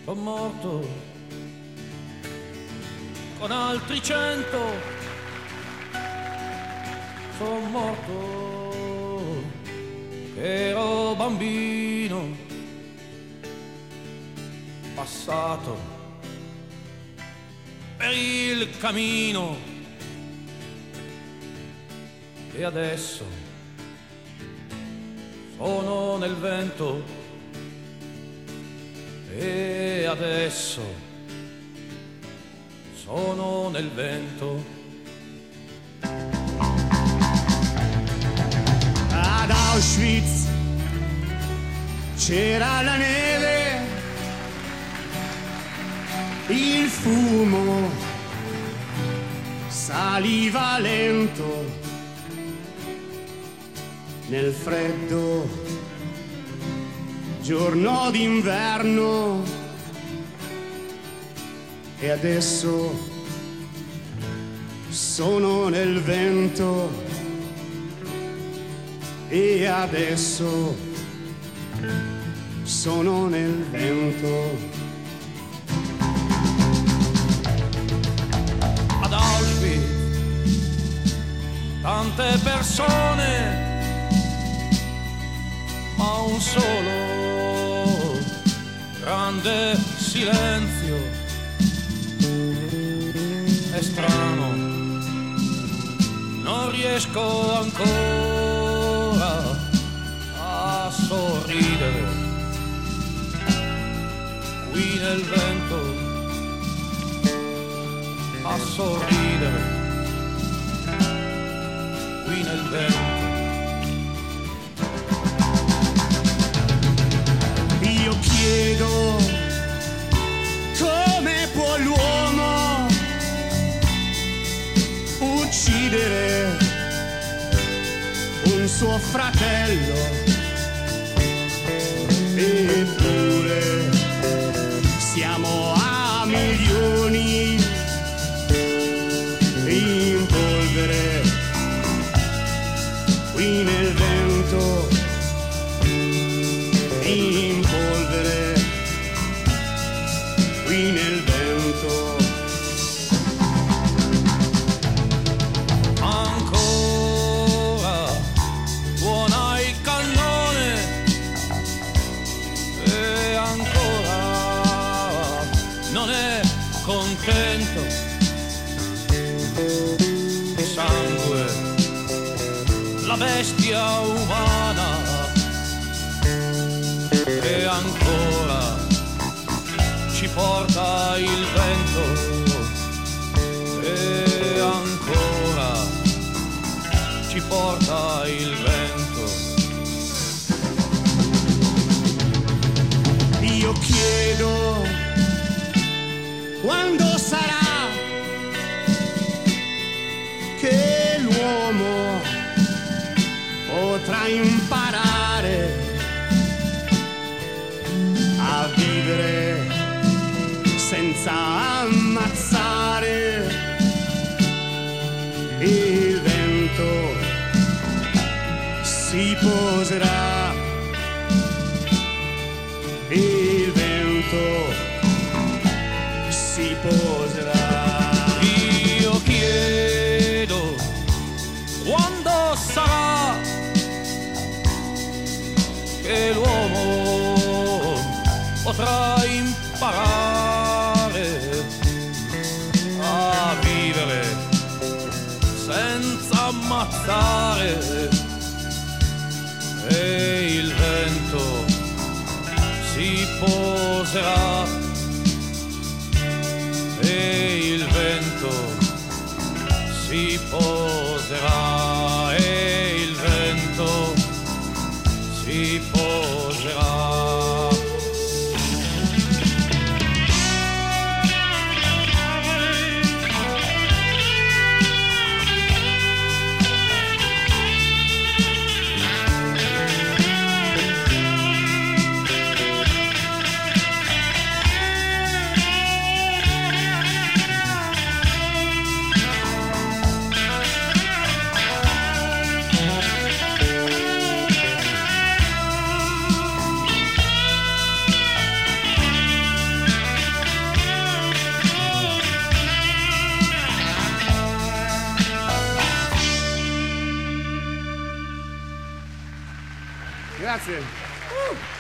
Son morto con altri 100, son morto che ero bambino, passato per il cammino e adesso sono nel vento. E adesso sono nel vento. Ad Auschwitz c'era la neve, il fumo saliva lento nel freddo giorno d'inverno. E adesso sono nel vento. E adesso sono nel vento. Ad Auschwitz tante persone, ma un solo grande silenzio. È strano, non riesco ancora a sorridere qui nel vento, a sorridere qui nel vento. Io chiedo come può l'uomo uccidere un suo fratello, eppure siamo a milioni in polvere qui nel vento. In polvere qui nel vento. Ancora suona il cannone e ancora non è contento. Di sangue la bestia umana. E ancora ci porta il vento, e ancora ci porta il vento. Io chiedo quando sarà che l'uomo potrà imparare a vivere senza ammazzare. Il vento si poserà, il vento si poserà. Io chiedo quando sarà che l'uomo potrà imparare a vivere senza ammazzare. E il vento si poserà, e il vento si poserà, e il vento si poserà. Grazie.